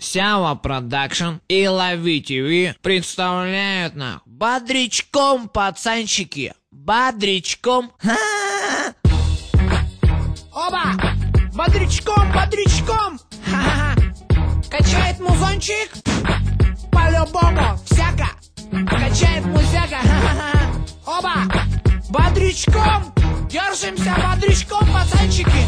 Сява Продакшн и Лови ТВ представляют нах бодрячком, пацанчики, бодрячком. Оба! Бодрячком, бодрячком! Ха-ха-ха! Качает музончик? По-любому, всяко! Качает музяка! Ха-ха-ха! Оба! Бодрячком! Держимся бодрячком, пацанчики!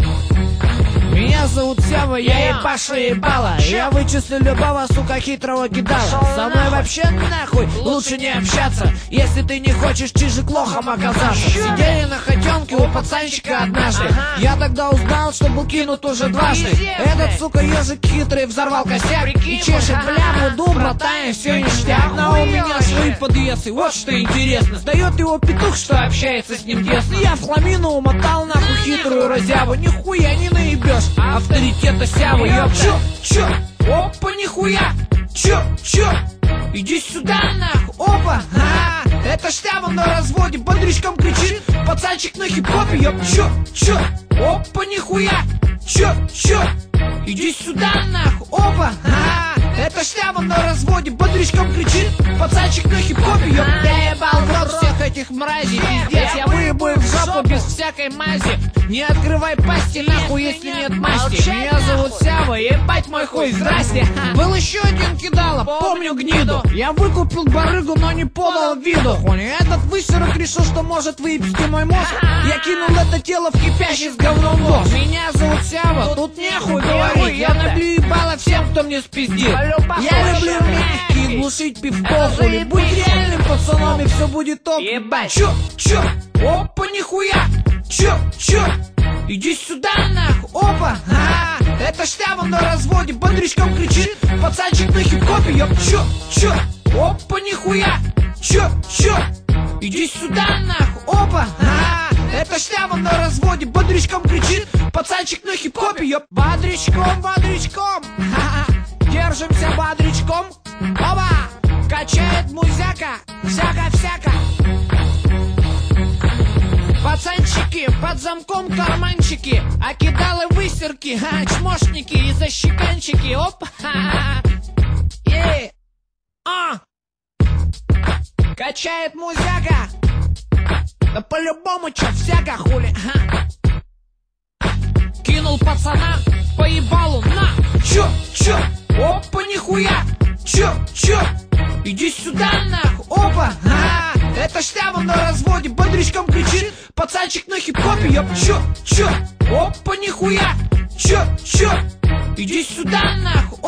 Меня зовут Сява, я ебашу ебала. Я вычислю любого, сука, хитрого кидала. Со мной вообще нахуй лучше не общаться, если ты не хочешь чижик лохом оказаться. Сидели на хотенке у пацанчика однажды. Я тогда узнал, что был кинут уже дважды. Этот, сука, ежик хитрый взорвал косяк и чешет бляму, ду, братан, все ништяк. Но у меня свои подъезды, вот что интересно. Сдает его петух, что общается с ним тесно. Я в хламину умотал нахуй хитрую разяву. Нихуя не наебешь авторитета Сявы, ёпта. Чё? Опа, нихуя! Чё? Иди сюда, нахуй! Опа! Это Сява на разводе бодрячком кричит. Пацанчик на хип-хопе, ёп! Чё? Опа, нихуя! Чё? Иди сюда, нахуй! Опа! Это Сява на разводе бодрячком кричит. Пацанчик на хип-хопе, ёп! Я ебал в рот всех этих мразей, пиздец, я выебу в жопу без всякой мази. Не открывай пасти нахуй, если нет масти. Меня зовут Сява, ебать мой хуй, здрасте. Был еще один кидала, помню гниду. Я выкупил барыгу, но не подал виду. Этот высерок решил, что может выебсти мой мозг. Я кинул это тело в кипящий с говном нос. Меня зовут Сява, тут нехуй говорить. Я набью ебало всем, кто мне спиздит. Я люблю мягкий, глушить пивкохули. Будь реальным пацаном, и все будет топ. Ебать. Чё? Опа, нихуя! Чё? Иди сюда, нахуй! Опа! Это Сява на разводе бодрячком кричит. Пацанчик на хип-хопе, ёп! Чё? Опа, нихуя! Чё? Иди сюда, нахуй! Опа! Это Сява на разводе бодрячком кричит. Пацанчик на хип-хопе, ёп! Бодрячком! Держимся бодрячком! Оба! Качает музяка! Всяко! Пацанчики, под замком карманчики, а кидалы высерки, чмошники и защеканчики, оп, качает музяка, да по-любому чё, всяко хули, кинул пацана по ебалу, на, чё, опа, нихуя, чё, иди сюда, нахуй, опа, это Сява на разводе бодрячком кричит. Пацанчик на хип-хопе, ёп! Чё? Опа, нихуя! Чё? Иди сюда, нахуй!